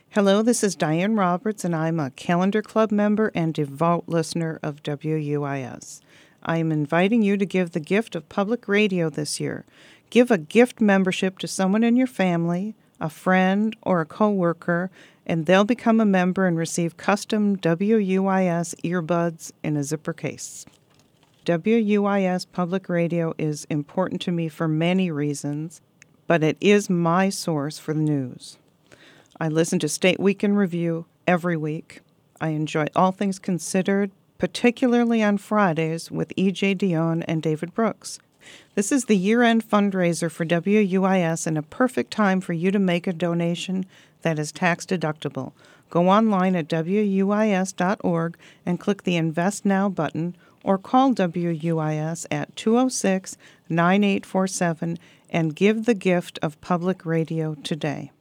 Hello, this is Diane Roberts, and I'm a Calendar Club member and devout listener of WUIS. I am inviting you to give the gift of public radio this year. Give a gift membership to someone in your family, a friend, or a coworker, and they'll become a member and receive custom WUIS earbuds in a zipper case. WUIS Public Radio is important to me for many reasons, but it is my source for the news. I listen to State Week in Review every week. I enjoy All Things Considered, particularly on Fridays with E.J. Dionne and David Brooks. This is the year-end fundraiser for WUIS and a perfect time for you to make a donation that is tax-deductible. Go online at WUIS.org and click the Invest Now button or call WUIS at 206-9847 and give the gift of public radio today.